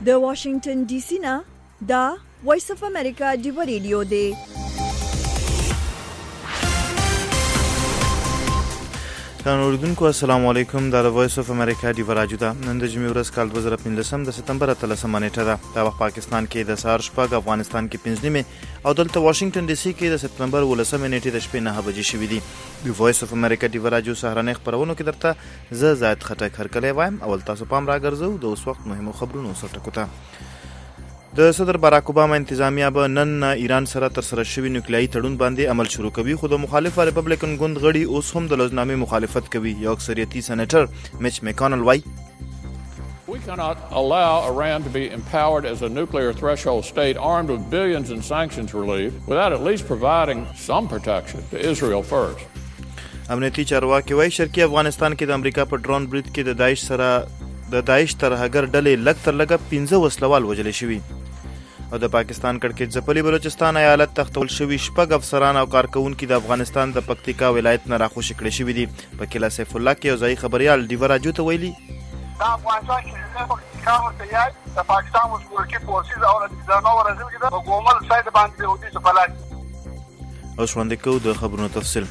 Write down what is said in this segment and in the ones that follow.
د واشنگټن ډي سي نه دا وایس اف امریکا ډیو ریډیو دی. اوریدونکو السلام علیکم. دا د وایس اف امریکا ډیو راډیو ده. نن د جمعې ورځ کال 2015 د سپتمبر 13 نیټه ده. دا وخت پاکستان کې د سهار شپږ، افغانستان کې 5 نیمه او دلته واشنگټن ډي سي کې د سپتمبر 18 نیټې د شپې 9 بجې شوې دي. د وایس اف امریکا ډیو راډیو سهارنۍ خبرونو کې درته زه زاید خټک هرکلی وایم. اول تاسو پام راګرځو د اوس وخت مهمو خبرونو سره ټکو ته. د صدر باراک اوباما انتظامیه به نن ایران سره ترسره شوي نیوکلیایي تړون باندې عمل شروع کوي، خو د مخالفه ریپبلیکن ګوند غړي اوس هم د لوزنامې مخالفت کوي. یو اکثریتي سېنیټر میچ میکانل وایي We cannot allow Iran to be empowered as a nuclear threshold state armed with billions in sanctions relief without at least providing some protection to Israel first. امنیتي چارواکي وایي شرقي افغانستان کې د امریکا په ډرون برید کې د داعش ترهګر ډلې لږ تر لږه 15 وسلوال وژل شوي. او د پاکستان کړکېچ ځپلي بلوچستان ایالت تختول شوي شپږ افسران او کارکونکي د افغانستان د پکتیکا ولایت نه راخوشي کړي شوي دي. پکیلا سیف الله کې یو ځایي خبریال ډیو راډیو ته ویلي دا افغانستان کې پکتیکا ورته یاد د پاکستان مسؤلیت فورسز او د نو ورځو کې د ګومل سایت باندې یو دي سپلات. اوس وړاندې کوو د خبرونو تفصیل.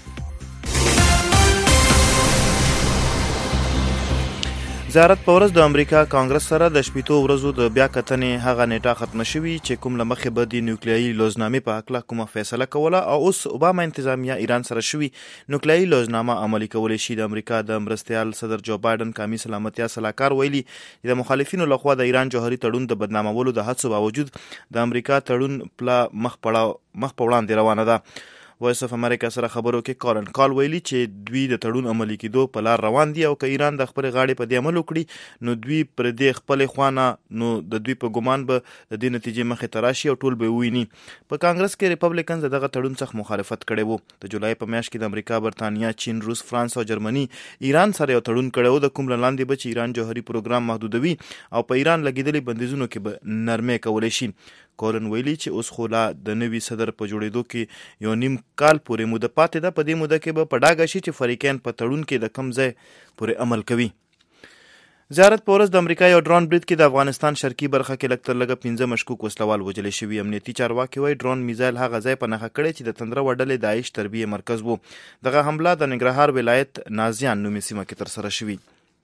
زیارت په ورځ د امریکا کانګرس سره د شپېتو ورځو د بیا کتنې هغه نیټه ختمه شوي چې کوم له مخې به د نیوکلیایي لوزنامې په هکله کومه فیصله کوله او اوس اوباما انتظامیه ایران سره شوي نیوکلیایي لوزنامه عملي کولی شي. د امریکا د مرستیال صدر جو بایدن قومي سلامتیا سلاکار ویلي د مخالفینو لخوا د ایران جوهري تړون د بدنامولو د هڅو باوجود د امریکا تړون پلا مخ په وړاندې روانه ده. وایس اف امریکا سره خبرو کې کارن کال ویلي چې دوی د تړون عملي کېدو په لار روان دي او که ایران د خپل غاړې په دې عمل وکړي نو دوی پر دې خپل خوانه نو د دوی په ګمان به د دې نتیجې مخې ته راشي او ټول به وویني. په کانګرس کې ریپبلیکنز دغه تړون څخه مخالفت کړی وو. د جولای په میاشت کې د امریکا، برتانیا، چین، روس، فرانس او جرمني ایران سره یو تړون کړی وو د کوم لاندې به چې ایران جوهري پروګرام محدودوي او په ایران لګیدلي بندیزونو کې به نرمۍ کولی شي. کولن ویلي چې اوس خو لا د نوي صدر په جوړېدو کې یو نیم کال پورې موده پاتې ده. په دې موده کې به په ډاګه شي چې فریقین په تړون کې د کم ځای پورې عمل کوي. زیارت په ورځ د امریکا یو ډرون برید کې د افغانستان شرقي برخه کې لږ تر لږه 15 مشکوک وسلوال وژل شوي. امنیتي چارواکي وایي ډرون میزایل هغه ځای په نښه کړی چې د تندره وډلې داعش تربیې مرکز وو. دغه حمله د ننګرهار ولایت نازیان نومي سیمه کې ترسره شوي.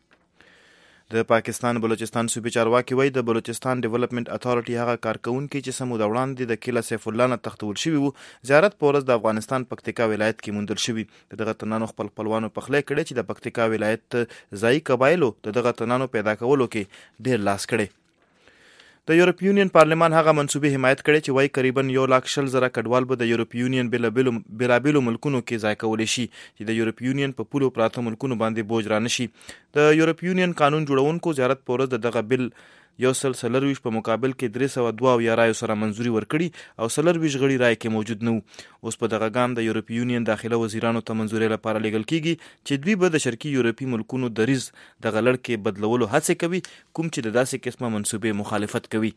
د پاکستان بلوچستان صوبې چارواکي وایي د بلوچستان ډیولپمنٹ اتھارټي هغه کارکونکي چې څه موده وړاندې د کیلا سیف الله نه تختول شوي وو زیارت په ورځ د افغانستان پکتیکا ولایت کې موندل شوي. دغه تنانو خپلوانو پخلی کړی چې د پکتیکا ولایت ځایي قبایلو دغه تنانو پیدا کولو کې ډیر لاس کړی. د یورپی یونین پارلمان هغه منصوبې حمایت کړي چې وایي قریبا 1,40,000 کډوال به د یورپی یونین بیلابیلو ملکونو کې ځای کولی شي چې د یورپی یونین په پولو پراته ملکونو باندې بوج را نشي. د یورپی یونین قانون جوړونکو زیارت په ورځ دغه بل 140 په مقابل کې 302 رایو سره منظوري ورکړي او 40 غړي رای کې موجود نه وو. اوس په دغه ګام د یورپی یونین داخله وزیرانو ته منظوري لپاره لیږل کیږي چې دوی به د شرقي یورپي ملکونو دریز دغه لړ کې بدلولو هڅې کوي کوم چې د داسې قسمه منصوبې مخالفت کوي.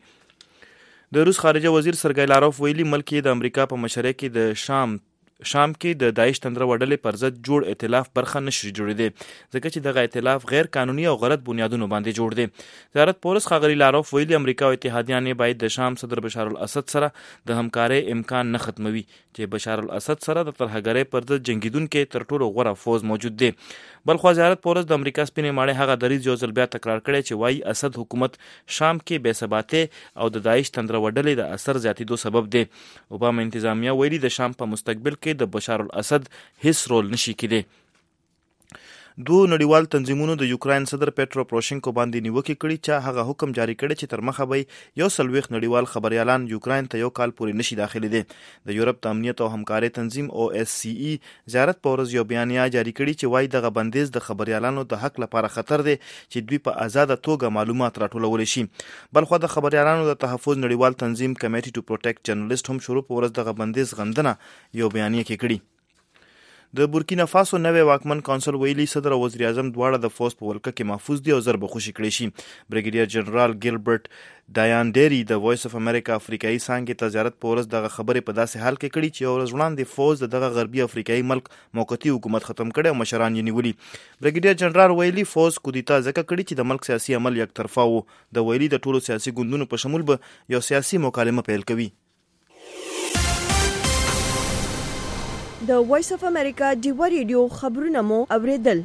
د روس خارجه وزیر سرګی لاروف ویلي ملک د امریکا په مشرۍ کې د شام کې د داعش تندره وډلې پر ضد جوړ ائتلاف برخه نشي جوړېدی ځکه چې دغه ائتلاف غیر قانوني او غلط بنیادونو باندې جوړ دی. زیارت پورس خاغلی لاروف ویلي امریکا او اتحادیان باید د شام صدر بشار الاسد سره د همکارۍ امکان نه ختموي چې بشار الاسد سره د ترهګرۍ پر ضد جنگیدونکو تر ټولو غوره فوز موجود دی. بلخو زیارت پورس د امریکا سپینې ماڼۍ هغه دریځ یو ځل بیا تکرار کړی چې وایي اسد حکومت شام کې بې ثباتۍ او د داعش تندره وډلې د اثر زیاتېدو سبب دی. اوباما انتظامیه ویلي د شام په مستقبل کې د بشار الاسد هیڅ رول نشي کېدی. دوه نړیوال تنظیمونو د یوکراین صدر پیټرو پروشینکو باندې نیوکې کړي چې هغه حکم جاری کړی چې تر مخه به 140 نړیوال خبريالان یوکراین ته یو کال پورې نشي داخلي دي. د یورپ د امنیت او همکارۍ تنظیم OSCE زیارت په ورځ یو بیانیه جاری کړي چې وایي دغه بندیز د خبريالانو د حق لپاره خطر دی چې دوی په آزاده توګه معلومات راټولولی شي. بلخو د خبريالانو د تحفظ نړیوال تنظیم کمیټي ټو پروټیکټ جرنالیست هم شروع په ورځ دغه بندیز غندنه یو بیانیه کې کړي. د بورکینا فاسو نوې واکمن کونسل ویلي صدر او وزیر اعظم دواړه د فوز په ولکه کې محفوظ دي او ضرب خوشي کړی شي. بریګیډیر جنرال ګیلبرټ ډایانډيري د وایس اف امریکا افریقایي څانګې ته زیارت په ورځ دغه خبرې په داسې حال کې کړي چې یو ورځ وړاندې فوز دغه غربي افریقایي ملک موقتی حکومت ختم کړي او مشران یې نیولي. بریګیډیر جنرال ویلي فوز کودتا ځکه کړي چې د ملک سیاسي عمل یک طرفه و. د ویلي د ټولو سیاسي ګوندونو په شمول به یو سیاسي مکالمه پیل کوي. د وایس اف امریکا ډیوا ریډیو خبرونه مو اوریدل.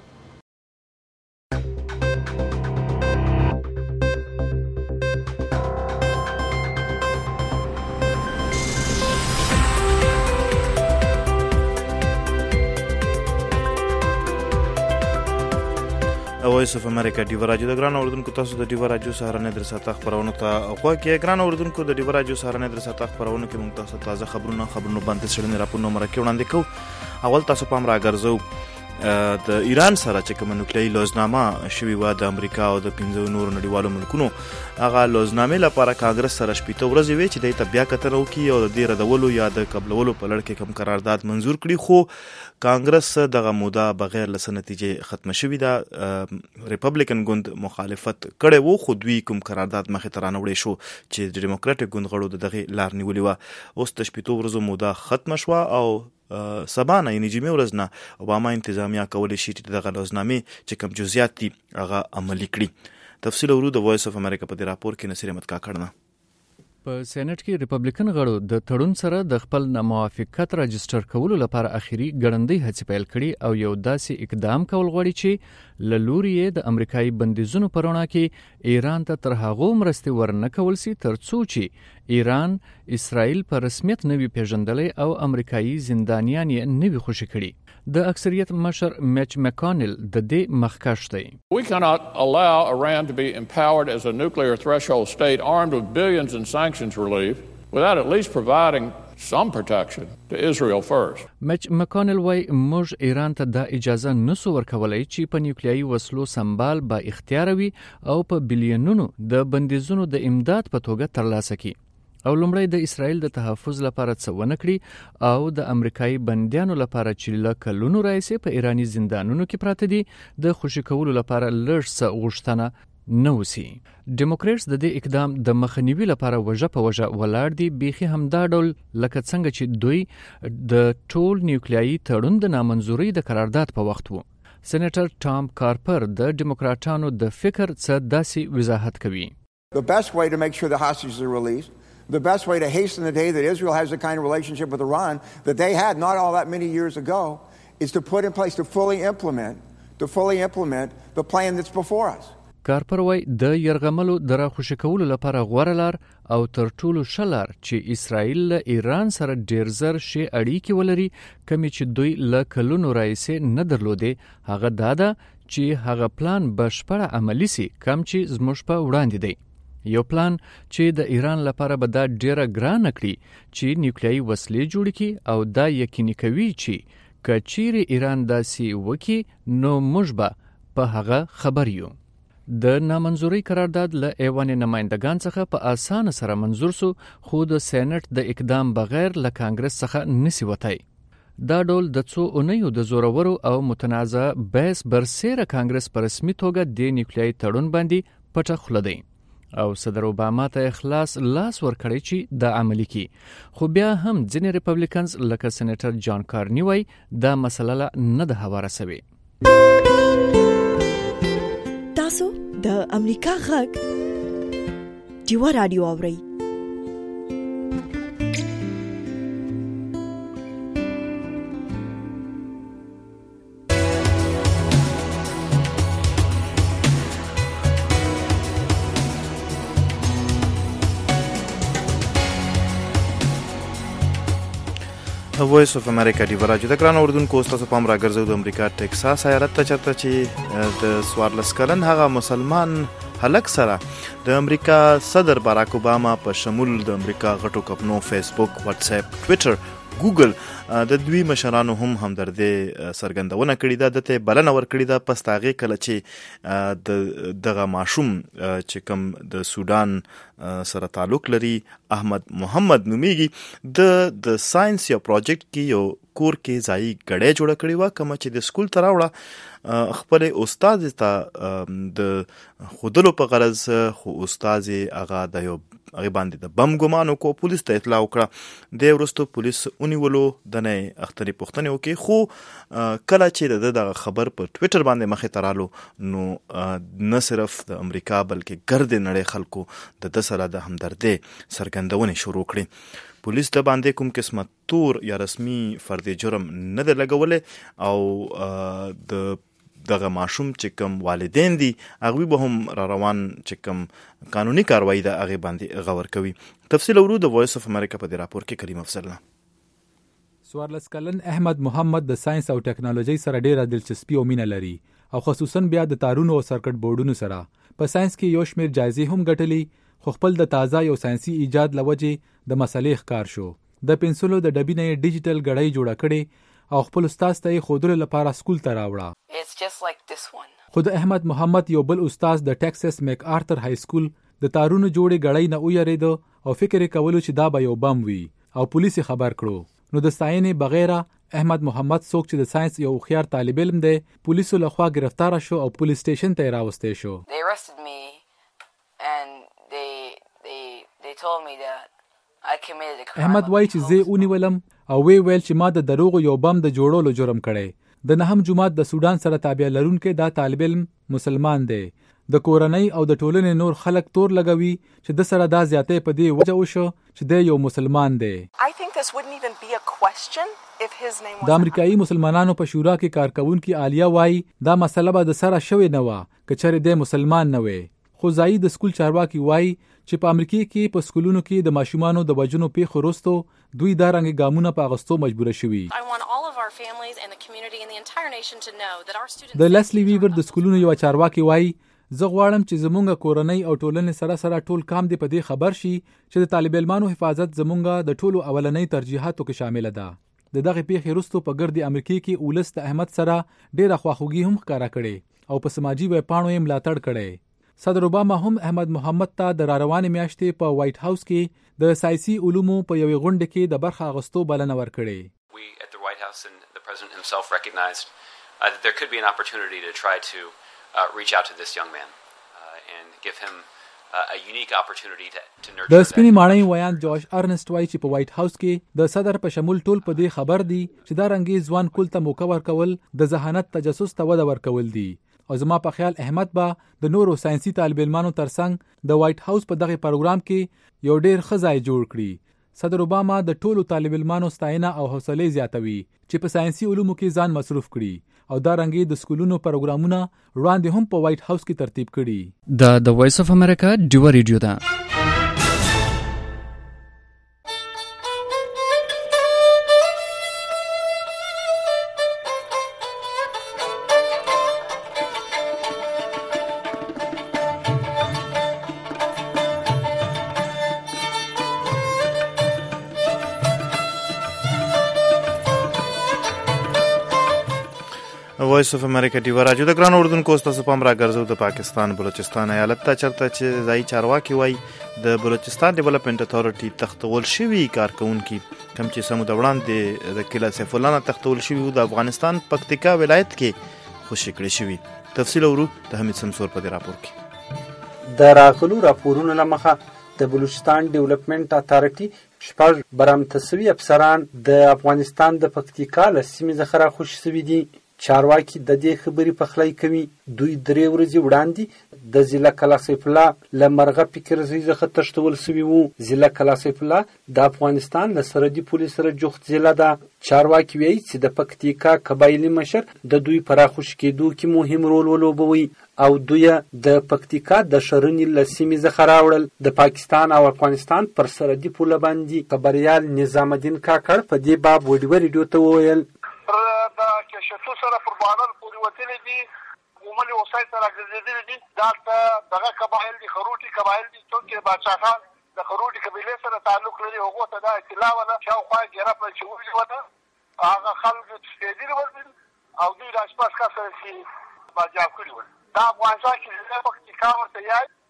وایس اف امریکا ډیوا راډیو د ګران اوردونکو تاسو د ډیوا راډیو سهارنۍ درساته خبرونه ته غوږ کې. ګران اوردونکو د ډیوا راډیو سهارنۍ درساته خبرونه کې موږ تاسو تازه خبرونه باندې سړنې راپورونه مرکه وړاندې کوو. اول تاسو پام راګرځو د ایران سره چې کوم نوکلیايي لوزنامه شوی و د امریکا او د 15 نورو نړیوالو ملکونو هغه لوزنامه لپاره کانګرس سره شپږ ورځې وی چې د ته بیا کتنه وکي او د دې ردولو یا د قبلولو په لړ کې کوم قرارداد منزور کړي، خو کانګرس دغه موده بغیر له نتیجې ختم شوی دا ریپبلیکن ګوند مخالفت کړي وو، خو دوی کوم قرارداد مخې ته رانوړي شو چې د ډیموکراټیک ګوند غړو دغه لار نیولې و. اوس د شپږ ورځو موده ختم شو او سبانه یعنی جمعه ورځ نه اوباما انتظامیه کولی شي چې دغه لوزنامې چې کوم جزئیات دي هغه عملي کړي. تفصیل ورو د وایس اف امریکا په دې راپور کې نصیر احمد کاکړ. په سېنات کې ریپبلیکن غړو د تړون سره د خپل ناموافقت راجستر کولو لپاره اخیری ګړندۍ هڅې پیل کړي او یو داسې اقدام کول غواړي چې له لوري د امریکایي بندیزونو په رڼا کې ایران ته تر هغو مرستې ورنه کول سي تر څو چې ایران اسرائیل په رسمیت نوي پیژندلې او امریکایي زندانیان یې نوي خوشي کړي. د اکثریت مشر میچ مکانل د دې مخکښ دی. We cannot allow Iran to be empowered as a nuclear threshold state armed with billions in sanctions relief without at least providing some protection to Israel first. میچ مکانل وای موږ ایران ته د اجازه نسو ورکولای چې په نیوکلیايي وسلو سمبال با اختیار وي او په بلیونونو د بندیزونو د امداد په توګه ترلاسه کړي او لومړی د اسرائیل د تحفظ لپاره څه ونه کړي او د امریکایي بندیانو لپاره چې له کلونو راهیسې په ایراني زندانونو کې پراته دي د خوشي کولو لپاره لږ څه غوښتنه نه وسی. ډیموکریټس د دې اقدام د مخنیوي لپاره وجه په وجه ولاړ دي، بیخي همدا ډول لکه څنګه چې دوی د ټول نیوکلیايي تړون د نامنظورۍ د قرارداد په وخت وو. سېنیټر ټام کارپر د ډیموکراټانو د فکر څه داسې وضاحت کوي. The best way to make sure the hostages are released, the best way to hasten the day that Israel has the kind of relationship with Iran that they had not all that many years ago is to put in place to fully implement the plan that's before us. کارپر وای د يرغملو د راخوشي کولو لپاره غوړه لار او تر ټولو شلار چې اسرائیل له ایران سره ډیر زر شي اړیکې ولري کمی چې دوی له کلونو راځي نه درلودې هغه دادا چې هغه پلان بشپړه عملی سي کم چې زموږ په وړاندې دی. یو پلان چې د ایران لپاره به دا ډیره ګران کړي چې نیوکلیايي وسلې جوړ کړي او دا یقیني کوي چې کچیر ایران داسې وکي نو موږ به په هغه خبر یو. د نامنظوري قرارداد له ایوان نمائندگان څخه په اسانه سره منظور سو، خو د سېنات د اقدام بغیر له کانګرس څخه نسی وتای. دا ډول د څو اونیو د زورورو او متنازع بحث برسېره کانګرس په رسمي توګه د نیوکلیايي تړون باندې پټه خوله دی او صدر اوباما ته اخلاص لاس ورکړی چې د عملی کی، خو بیا هم ځینې ریپبلیکنز لکه سېنیټر جان کارنی وای دا مسله نه ده هواره سوي. تاسو د امریکا غږ ډیوا راډیو اورئ. وایس اف امریکا ډیوا راډیو د ګران اوردونکو تاسو پام راګرځو د امریکا ټکساس ایالت ته چرته چې د 14 کلن هغه مسلمان هلک سره د امریکا صدر باراک اوباما په شمول د امریکا غټو کمپنو فیسبوک، واتس اپ، ټویټر، ګوګل د دوی مشرانو هم همدردي سرګندونه کړې ده. دته بلنه ورکړې ده پس تاغه کله چې دغه ماشوم چې کوم د سودان سره تعلق لري احمد محمد نومیږي د ساينس یا پروجیکټ کې یو کور کې ځای ګړې جوړه کړې وه کومه چې د سکول ته راوړه خپل استاد ته د خودلو په غرض، خو استاد هغه د یو هغه باندې د بم ګمان وکړو. پولیس ته اطلاع وکړه، د وروسته پولیس ونیولو، د نه اختري پوښتنې وکړي. خو کله چې د خبر په ټویټر باندې مخې ته رالو نو نه صرف د امریکا بلکې ګرد نړۍ خلکو د سره د همدردۍ څرګندونې شروع کړي. پولیس د باندې کوم قسمه تور یا رسمي فردي جرم نه دی لګولی او د دغه ماشوم چې کوم والدین دي هغوی به هم را روان چې کوم قانوني کاروایی ده هغې باندې غور کوي. تفصیل اورو د وایس اف امریکا په دې راپور کې کریم افضل نه. 14 کلن احمد محمد د ساينس او ټکنالوژي سره ډیره دلچسپي او مینه لري او خصوصا بیا د تارونو او سرکټ بورډونو سره. په ساينس کې یو شمېر جایزې هم ګټلي، خو خپل د تازه یو ساينسي ایجاد لوجې د مسلې ښکار شو. د پنسلو د ډبې نه یې ډیجیټل ګړۍ جوړه کړې او خپل استاد ته یې ښودلو لپاره سکول ته راوړه. خو د احمد محمد یو بل استاد د ټیکساس میک آرتر های سکول د تارونو جوړې ګړۍ نه ویرېده او فکر یې کولو چې دا به یو بم وي او پولیس یې خبر کړو. نو د ستاینې بغیره احمد محمد څوک چې د ساينس یو هوښیار طالب علم دی پولیسو لخوا گرفتار شو او پولیس سټیشن ته یې راوستی شو. احمد وایي چې زه ونیولم او ویل چې ما د دروغو یو بم د جوړولو جرم کړی. د نهم جماعت د سودان سره تابع لرونکی دا طالب علم مسلمان دی. د کورنۍ او د ټولنې نور خلک تور لګوي چې د سره دا زیاتې په دې وجه وشو چې دی یو مسلمان دی. د امریکایي مسلمانانو په شورا کې کارکونکي عالیه وایي دا مسله به د سره شوې نه وه که چېرې دی مسلمان نه وی. خو ځایي د سکول چارواکي وایي چې په امریکا کې په سکولونو کې د ماشومانو د وژنو پیښو وروسته دوی دا رنګ ګامونه په اغوستو مجبوره شوي. د لیسلی ویور د سکولونو یو چارواکي وایي زه غواړم چې زمونږ کورنۍ او ټولنې سره ټول کام دی په دې خبر شي چې د طالب علمانو حفاظت زمونږ د ټولو اولنۍ ترجیحاتو کې شامل ده. د دغه پیښې وروسته په ګردي امریکا کې ولس د احمد سره ډیره خواخوږي هم ښکاره کړې او په سماجی ویبپاڼو یې ملاتړ کړی. صدر اوباما هم احمد محمد ته د راروانې میاشتې په وایټ هاوس کې د سیاسي علومو په یوې غونډه کې د برخه اخیستو بلنه ورکړې. We at the White House and the president himself recognized that there could be an opportunity to try to reach out to this young man and give him a unique opportunity to nurture. د سپینې ماڼۍ ویان جوش ارنسټ وایي چې په وایټ هاوس کې د صدر په شمول ټول په دې خبر دي چې دا رنګي ځوان کول ته موقع ورکول د ذهانت تجسس ته وده ورکول دي. او زما په خیال احمد به د نورو ساينسي طالب علمانو ترڅنګ د وایټ هاوس په دغه پروګرام کې یو ډیر ښه ځای جوړ کړي. صدر اوباما د ټولو طالب علمانو ستاینه او حوصله زیاتوي چې په ساينسي علومو کې ځان مصروف کړي او دا رنګي د سکولونو پروګرامونه وړاندې هم په وایټ هاوس کې ترتیب کړي. د وایس اف امریکا ډیو ریډیو ده. وایس اف امریکا ډیو راډیو د ګران اردوونکو تاسو پام راګرځو د پاکستان بلوچستان ایالت ته چرته چې ځایي چارواکي وایي د بلوچستان ډیولپمنٹ اتھارټي تختول شوي کارکونکي کوم چې سمو د وړاندې د کلا سیف الله نه تختول شوي د افغانستان پکتیکا ولایت کې خوشي کړی شوي. تفصیل اورو د حمید سمسور په دې راپور کې. د راغلو راپورونو لمخه د بلوچستان ډیولپمنٹ اتھارټي شپږ برامته شوي افسران د افغانستان د پکتیکا له سیمې څخه راخوشي شوي دي. چارواکي د دې خبرې پخلی کوي دوی 3 ورځې وړاندې د ضلع کلا سیف الله له مرغه فکرځي څخه تښتول شوي وو. ضلع کلا سیف الله د افغانستان له سرحدي پولیس سره جوخت ضلع ده. چارواکي وایي چې د پکتیکا قبایلي مشر د دوی په راخوشي کېدو کې مهم رول ولوبوي او دوی د پکتیکا د شرنې له سیمې څخه راوړل. د پاکستان او افغانستان پر سرحدي پوله باندې خبریال نظام الدین کاکړ په دې باب وډیو ریډیو ته وویل د کشتو سره پر باران پورې وتلې دي عمومي وسایل سره ګرځېدلي دي. دلته دغه قبایل دي خروټي قبایل دي څوک بادشاه خان د خروټي قبیلې سره تعلق لري هغو ته دا اطلاع وله شاوخوا ګیره په چې وژوله هغه خلک سپېدلي ول او دوی د اشپز کس سره چې باجاب کړي ول. دا افغانستان کې پکتیکا ورته یاد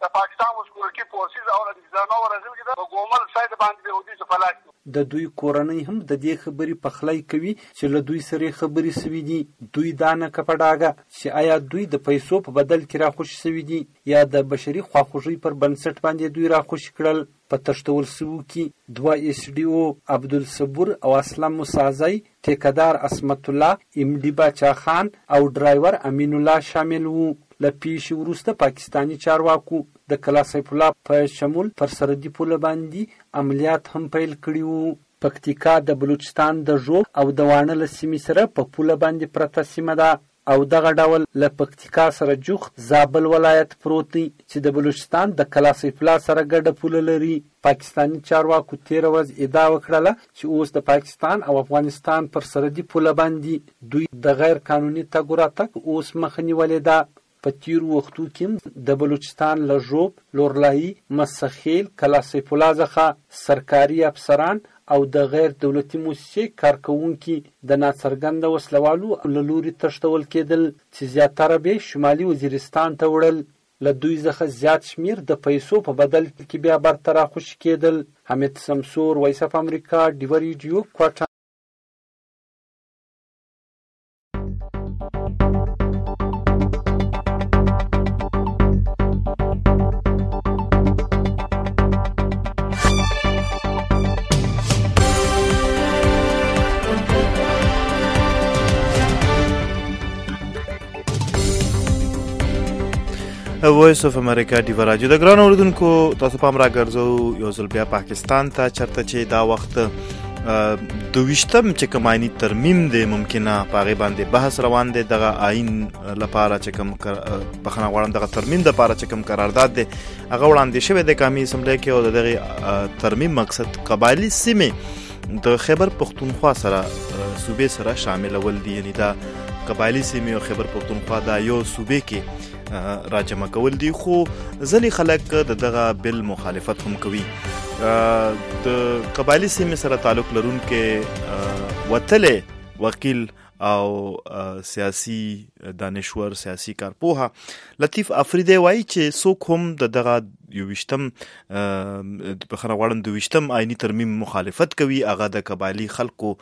د پاکستان سکیورټي فورسز او د ځانو ورزل کې د ګومل سايد باندې د ودی څخه فلاش د دوی کورنۍ هم د دې خبرې پخلی کوي چې له دوی سره خبرې سوي دي. دوی دا نه کپډاګه چې آیا دوی د پیسو په بدل کې راخوشي سوي دي یا د بشري خواخوږۍ پر بنسټ باندې دوی راخوشي کړل. په تشتول سوو کې 2 SDO عبدالصبور او اسلام مسازی، ټیکدار اسمت الله، MD باچا خان او ډرایور امین الله شامل وو. له پیښې وروسته پاکستاني چارواکو د کلا سیف الله په شمول پر سرحدي پوله باندې عملیات هم پیل کړي وو. پکتیکا د بلوچستان د ژوب او د وانه له سیمې سره په پوله باندې پرته سیمه ده او دغه ډول له پکتیکا سره جوخت زابل ولایت پروت دی چې د بلوچستان د کلا سیف الله سره ګډه پوله لري. پاکستاني چارواکو 13 ورځ ادعا وکړله چې اوس د پاکستان او افغانستان پر سرحدي پوله باندې دوی د غیر قانوني تګ راتګ اوس مخه نیولې ده. په تیرو وختو کې د بلوچستان له ژوب، لورلايي، مسخیل، کلا سیف الله څخه سرکاري افسران او د غیر دولتي موسسې کارکوونکي د ناڅرګنده وسلوالو له لوري تښتول کېدل چې زیاتره به شمالي وزیرستان ته وړل. له دوی څخه زیات شمیر د پیسو په بدل کې بیا برته راخوشي کېدل. حمید سمسور، وایس اف امریکا، ډیو ریډیو، کوټا. وایس اف امریکا ډیو راډیو د ګران اوریدونکو تاسو پام راګرځو یو ځل بیا پاکستان ته چرته چې دا وخت 22م چې کماینی ترمیم دی ممکنه پاغه باندې بحث روان دی. دغه آئین لپاره چې کوم بخنه غواړم دغه ترمیم د لپاره چې کوم قرارداد دی هغه وړاندې شوی د قومي اسمبلی کې او دغه ترمیم مقصد قبایلی سیمې د خیبر پختونخوا سره صوبې سره شامل ول دي. یعنی دا قبایلی سیمې او خیبر پختونخوا دا یو صوبې کې راجمع کول دي. خو ځنې خلک دغه بل مخالفت هم کوي. د قبایلی سیمې سره تعلق لرونکي وتلې وکیل او سیاسي دانشور سیاسي کارپوها لطیف افریدی وایي چې څوک هم دغه 22م بخنه غواړم 22م آئینی ترمیم مخالفت کوي هغه د قبایلی خلکو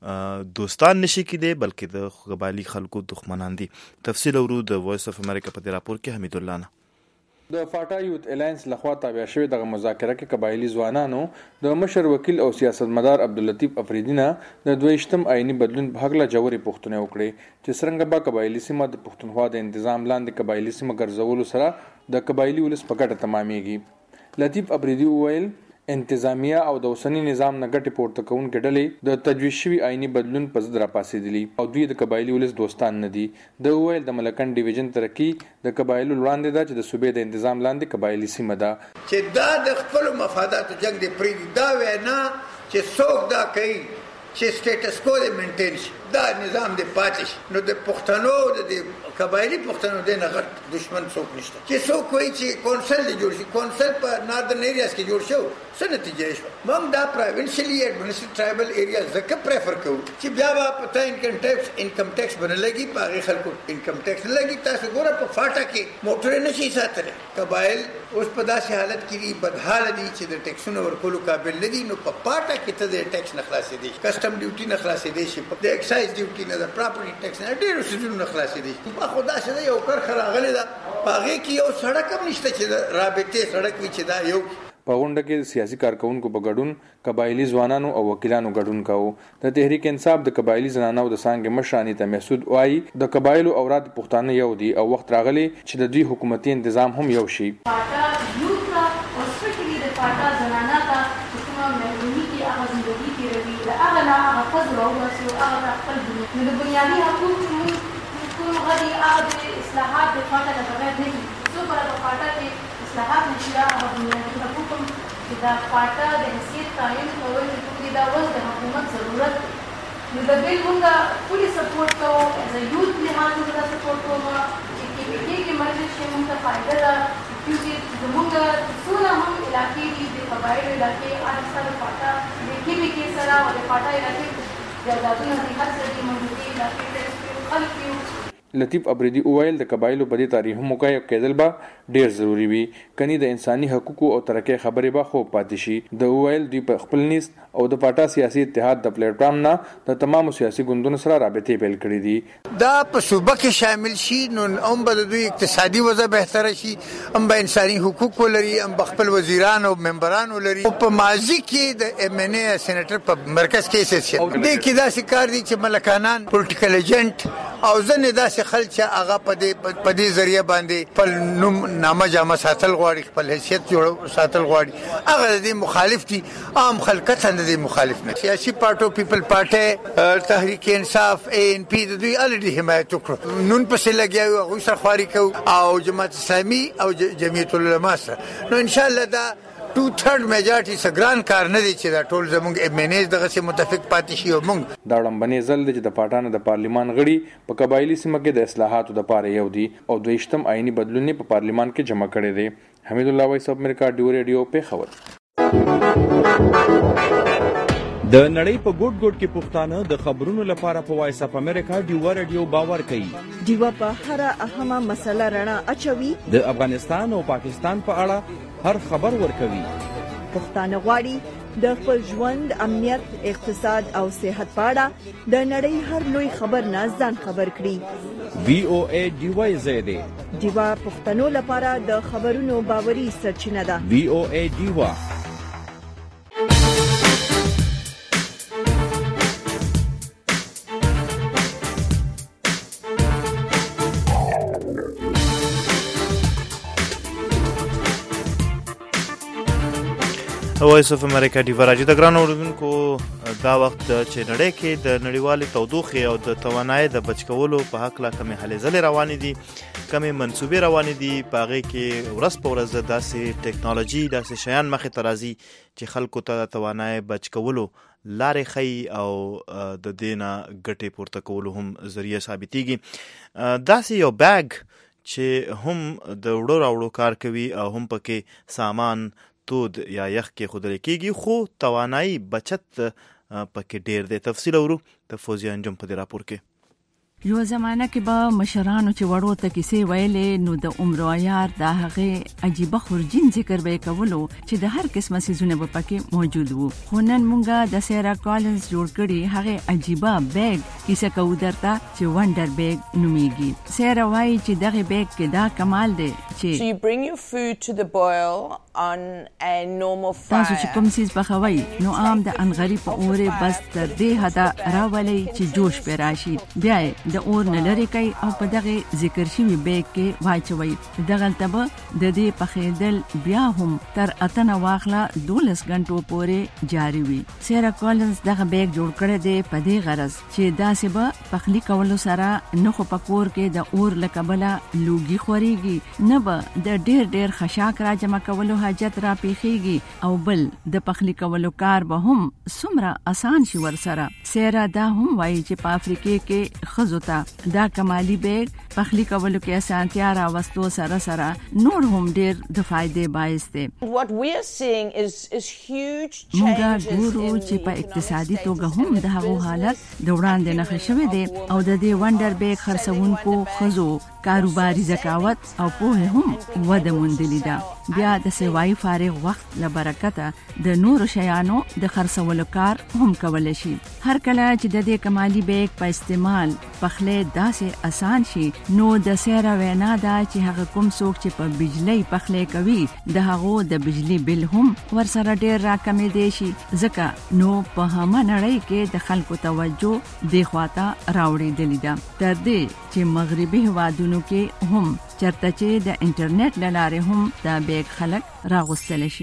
دوستان نشي کېدی بلکې د قبایلی خلکو دښمنان دي. تفصیل ورو د وایس اف امریکا په دې راپور کې حمید الله نه. د فاټا یوت الاینس لخوا تابع شوی دغه مذاکره کې قبایلی ځوانانو د مشر وکیل او سیاستمدار عبداللطیف افریدی نه د 22م آئینی بدلون په هکله ژورې پوښتنې وکړې چې څرنګه به قبایلی سیمه د پښتونخوا د انتظام لاندې قبایلی سیمه ګرځولو سره د قبایلی ولس په ګټه تمامېږي. لطیف افریدی وویل انتظامیه او د اوسنی نظام نه ګټې پورته کوونکې ډلې د تجویز شوي آئیني بدلون په ضد راپاڅېدلي او دوی د قبایلي ولس دوستان نه دي. د وویل د ملکن ډیویژن ترقي د قبایلو وړاندې ده چې د صوبې د انتظام لاندې قبایلي سیمه ده چې دا د خپلو مفاداتو جنګ دی پرېږدي. دا وینا چې څوک دا کوي چې سټیټس کو دې مینټین شي دا نظام دې پاتې شي نو د پښتنو د قبایلی پښتنو دې نه غټ دشمن څوک نشته. چې څوک وایي چې کونسل دې جوړ شي کونسل په ناردن ایریاز کې جوړ شو څه نتیجه شوه. موږ دا پروینشلی ایڈمنسټریټ ټرایبل ایریاز ځکه پریفر کوو چې بیا به پته انکم ټیکس باندې لګي په هغې خلکو انکم ټیکس نه لګي. تاسو ګوره په فاټا کې موټرې نه شي ساتلی. قبایل اوس په داسې حالت کې دي بدحاله دي چې د ټیکسونو ورکولو قابل نه دي. نو په پاټا کې ته د ټیکس نه خلاصېدی شي کسټم ډیوټي نه خلاصېدی شي د ایکسایز ډیوټي نه د پراپرټي ټیکس نه ډېرو څیزونو نه خلاصېدی شي. خو داسې ده یو کرښه راغلې ده په هغې کې یو سړک هم نشته چې د رابطې سړک وي چې دا یو. په غونډه کې د سیاسي کارکونکو په ګډون قبایلی ځوانانو او وکیلانو ګډون کاوه. د تحریک انصاف د قبایلی زنانو د څانګې مشر انیتا محسود وایي د قبایلو اوراد پښتانه یو دي او وخت راغلی چې د دوی حکومتي تنظیم هم یو شي. پاټا یوت کا او سپیشلی د پاټا زنانه کا کومه مهمونی کې هغه ژوندۍ کېږي د هغه نه هغه فضل او وسو هغه خپل د بنیادی حقوق کوم غړي هغه اصلاحات د پاټا د بغیر نه څو پر د پاټا کې اصلاحات نشي هغه بنیادی حقوق چې دا پاټا د حیثیت قائم کول چې دا اوس د حکومت ضرورت دی. نو د بیل موږ پولی سپورټ کوو ایز ا یوت لحاظ موږ دا سپورټ کوو چې کې مجلس چې موږ ته فایده ده چې زموږ څونه هم علاقې دي د قبایلو علاقې هغه سره پاټا د کې سره او د پاټا علاقې جایدادونه دي هر څه دي موجودي علاقې ته خلک یو لطیف افریدي وویل د قبایلو په دې تاریخ موقع کېدل به ډیر ضروری وي کني د انساني حقوقو او ترقۍ خبرې به خو پاتې شي د وویل دوی په خپل نیست او د پاټا سیاسي اتحاد د پلیټ فارم نه د تمامو سیاسي ګوندونو سره رابطې پیل کړې دي دا په صوبه کې شامل شي نو هم به دوی اقتصادي وضع بهتره شي هم به انساني حقوق ولري هم به خپل وزیران او ممبران ولري په ماضي کې د ام ان ای سېنیټر په مرکز کې سیاسي دي کې داسې کار دي چې ملکانان پولیټیکل ایجنټ او ځنې داسې خلک چې هغه په دې ذریعہ باندې خپل نوم نامه جامه ساتل غواړي خپل حیثیت جوړ ساتل غواړي هغه د دې مخالف دي عام خلک ته د دې مخالف نه سیاسي پارټو پیپل پارټي تحریک انصاف اے ان پی د دوی الډي حمایت وکړو نن پسې لګیاو هغه سره خواري کو او جماعت اسلامي او جمعیت العلماء سره نو ان شاء الله دا 2/3 میجارټي سګران کار نه دی چې دا ټول زموږ ایمنیز دغه سي متفق پاتې شي او موږ دا لمبنې زل چې د پاټانو د پارلیمان غړي په قبایلی سیمه کې د اصلاحاتو د پاره یو دي او دویشتم آئینی بدلونې په پارلیمان کې جمع کړي دي حمید الله وایس اف امریکا ډیو ریډیو په خبر د نړۍ په ګوټ ګوټ کې پښتانه د خبرونو لپاره په وایس اف امریکا ډیو ریډیو باور کوي ډیو په هر اهمه مسله رڼا اچوي د افغانستان او پاکستان په اړه هر خبر ورکوي پښتانه غواړي د خپل ژوند امنیت اقتصاد او صحت په اړه د نړۍ هر لوی خبر نه ځان خبر کړي وی او ای ډیو زیاده ډیو پښتنو لپاره د خبرونو باوري سرچینه ده وی او ای ډیو وایس اف امریکا دی ورجه د ګران اوردونکو دا وخت چې نړۍ کې د نړیوالې تودوخې او د توانایي د بچکولو په حق لا کمې هلې ځلې روانې دي کمې منسوبې روانې دي په هغې کې ورځ په ورځ داسې ټیکنالوژي داسې شیان مخې ته راځي چې خلکو ته د توانایي بچکولو لارې ښیي او د دې نه ګټې پورته کولو هم ذریعه ثابتېږي داسې یو بیګ چې هم د وړو راوړو کار کوي او هم پکې سامان تود یا یخ کې خودل کېږي خو توانایي بچت پکې ډېر دی تفصیل اورو د فوزیه انجم په دې راپور کې یو زمانہ کې به مشرانو چې وړو ته کیسې ویلې نو د عمر عیار د هغه عجیب خورجین ذکر به کولو چې د هر قسمه سيزونه په پکې موجود وو خو نن مونږه د سیرا کالنز جوړ کړي هغه عجیبه بیگ کیسه کو درته چې وندر بیگ نوميږي سیرا وایي چې دغه بیگ کې دا کمال دی چې you bring your food to the boil on a normal fire تاسو چې کوم سیس بخوي نو عام د انغری په اوره بس تر دې حدا راولي چې جوش په راشي بیا د اور نه لري کوي او په دغه ذکر شوی بیگ کې واچوي دغه تبه د دې پخېدل بیا هم تر اتنه واخله 12 غنټو پورې جاری وي سیرا کالنز دغه بیگ جوړ کړی دی په دې غرض چې دا سبا پخلی کولو سره نه خو پکور کې د اور لکبله لوګي خوريږي نه به د ډېر خشاک را جمع کولو حاجت را پیخيږي او بل د پخلی کولو کار به هم سمره آسان شي ور سره سیرا دا هم وایي چې په افریقې کې خزو دا کمالی بیگ پخلی کولو کې اسانتیا راوستو سره نور هم ډیر د فائدې باعث دي what we are seeing is huge changes موږ ګورو چې په اقتصادي توګه هم د هغو حالت د وړاندې نه شوی دی او د دې وندر بیگ خرڅونکو خزو کاروباري ذکاوت او په هم وده موندلی ده بیا د سوای فارغ وخت لبرکته د نور شیانو د خرڅولو کار هم کول شي هر کله چې د دې کمالی بیگ په استعمال پخله داسې آسان شي نو د سیرا وینا دا چې هغه کوم څوک چې په بجلی پخله کوي د هغه د بجلی بل هم ورسره ډیر راکمې دي شي ځکه نو په هغه نړۍ کې د خلکو توجه د خواته راوړې دي ده تر دې چې مغربي هوادونو کې هم چرته چې د انټرنیټ لاره هم د بیگ خلک راغوستل شي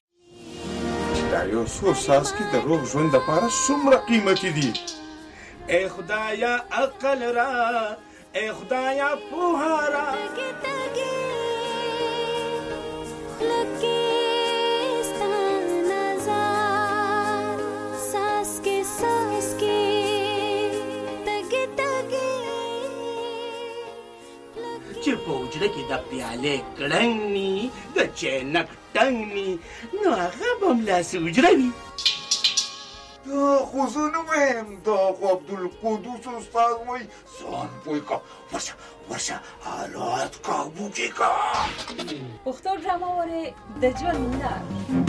دا یو څو ساس کې د روغ ژوند لپاره څومره قیمتي دي اے خدایا عقل را اے خدایا پوهارا چې په وجره کې د پیالې کړنګني د چینک ټنګني نو هغه به هم لاسې وجره وي خو زه نه وایم دا خو عبدالقدوس استاد وایي ځان پوه کا ورشه حالات کابو کې کا. پښتو ډرامه وره د ژوند لار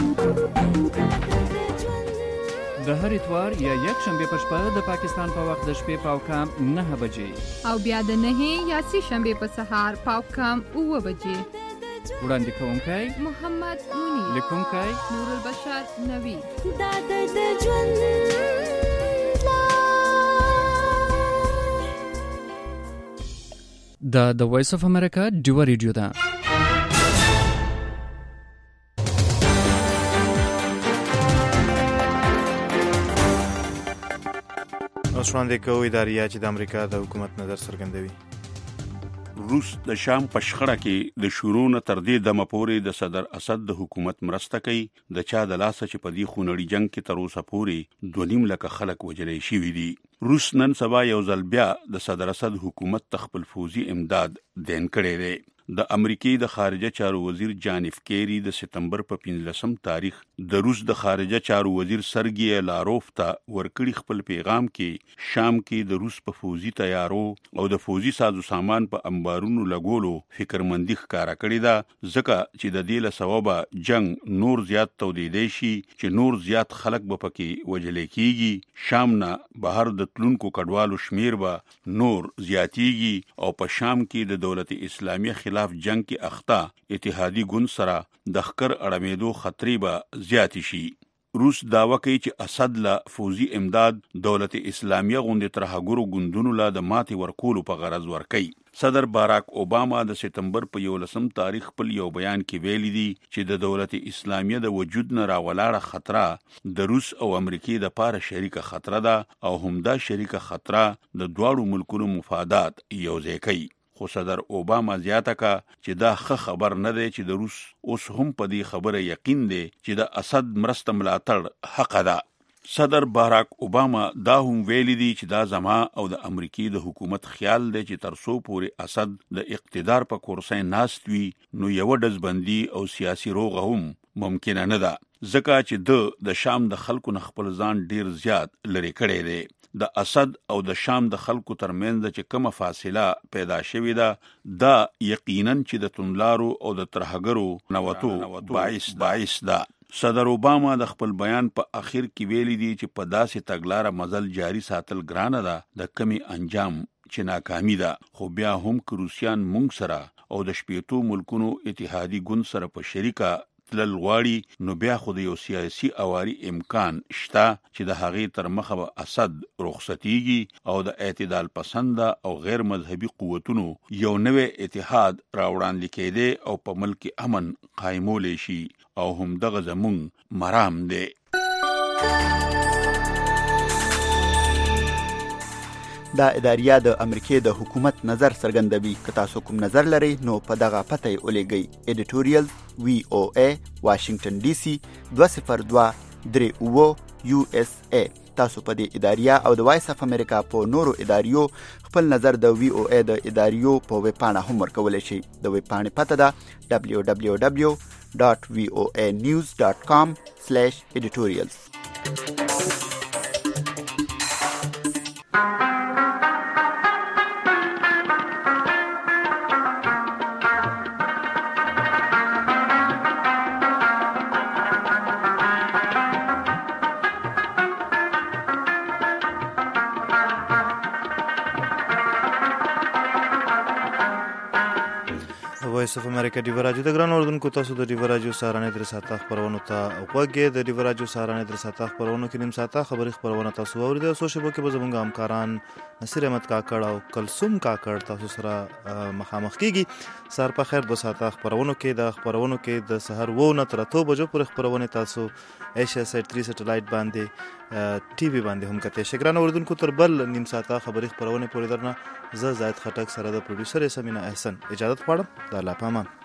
د هر اتوار یا یک شنبه په شپه د پاکستان په وخت د شپې پاوکام 9 بجې او بیا د 9 یا 3 شنبه په سهار پاوکام 9 بجې. وړاندې کوونکی محمد منیر، لیکونکی نور البشر نوی. دا د ژوند دا د وایس اف امریکا ډیو ریډیو ده. اوس وړاندې کوو اداریه چې د امریکا د حکومت نظر څرګندوي. روس د شام په شخړه کې د شروع نه تر دې دمه پورې د صدر اسد د حکومت مرسته کوي. د چا د لاسه چې په دې خونړي جنگ کې تر اوسه پورې 2.5 لک خلک وژل شوي دي. روس نن سبا یو ځل بیا د صدر اسد حکومت خپل فوزي امداد دین کړی دی. د امریکای د خارجه چارو وزیر جان اف کیری د سپتمبر په 15 تاریخ د روس د خارجه چارو وزیر سرګی لاروف ته ورکړي خپل پیغام کې شام کې د روس په فوزي تیارو او د فوزي سازو سامان په انبارونو لګولو فکرمندي ښکارا کړې ده، ځکه چې د دې له سببه جنگ نور زیات تودیدي شي چې نور زیات خلک به پکې وژل کیږي. شام نه بهر د تلونکو کډوالو شمیر به نور زیاتیږي او په شام کې د دولت اسلامي خلاف جنگ کې اخته اتحادی ګوند سره د خکر اړمیدو خطرې به زیات شي. روس داوا کوي چې اسد لا فوزي امداد دولت اسلامیه غوندې ترهګرو ګوندونو لا د ماتې ورکولو په غرض ورکوي. صدر باراک اوباما د سپتمبر په 11 تاریخ په یو بیان کې ویلي دي چې د دولت اسلامیه د وجود نه راولاړه خطر د روس او امریکای د پاره شریکه خطر ده او همدا شریکه خطر د دواړو ملکونو مفادات یوځای کوي. خو صدر اوباما زیاته کا چې دا ښه خبر نه دی چې د روس اوس هم په دې خبره یقین دی چې د اسد مرسته ملاتړ حق ده. صدر باراک اوباما دا هم ویلي دي چې دا زما او د امریکای د حکومت خیال دی چې ترسو پورې اسد د اقتدار په کرسۍ ناست وي نو یو ډزبندي او سیاسي روغه هم ممکن نه ده، ځکه چې د شام د خلکو نه خپل ځان ډیر زیات لري کړی دی. د اسد او د شام د خلکو ترمنځ چې کومه فاصله پیدا شوې ده دا یقینا چې د تونلارو او د ترهګرو نوتو باعث ده. صدر اوباما د خپل بیان په اخر کې ویلي دي چې په داسې تګلاره مزل جاری ساتل ګرانه ده د کمی انجام چې ناکامي ده، خو بیا هم که روسیان مونږ سره او د شپېتو ملکونو اتحادی ګوند سره په شریکه تلل غواړي نو بیا خو د یو سیاسي اواري امکان شته چې د هغې تر مخه به اسد رخصتیږي او د اعتدال پسند او غیر مذهبي قوتونو یو نوې اتحاد راوړاندې کېده او په ملک امن قایمول شي او هم دغه زمون مرام دی. دا اداریه د امریکای د حکومت نظر څرګندوي. که تاسو کوم نظر لرئ نو په دغه پته یې ولیږئ. ایډیټوریال VOA واشنگټن DC 20239 USA. تاسو په دې اداریه او د وایس اف امریکا په نورو اداریو خپل نظر د VOA د اداریو په ویب پاڼه هم ورکولی شئ. د ویب پاڼې پته ده www.voanews.com/editorials. وایس اف امریکا ډیو راډیو د ګران اوردونکو تاسو د ډیو راډیو سارانه در ساته خبرونه ته وګورئ. د ډیو راډیو سارانه در ساته خبرونه کې نیم ساته خبري خبرونه تاسو اوریدل. سوشل میډیا په زمونږ همکاران نصیر احمد کاکړ او کلثوم کاکړ تاسو سره مخامخ کیږي. سار په خیر 2 ساته خبرونه کې د خبرونه کې د سحر 9 نه تر 2 بجو پورې خبرونه تاسو ایشیا سیټ 3 سټلایټ باندې ټي وي باندې هم کته شګران اوردونکو تر بل نیم ساته خبري خبرونه پورې درنه زه زاید خټک سره د پروډوسر سمینا احسن اجازه غواړم. د الله پامان.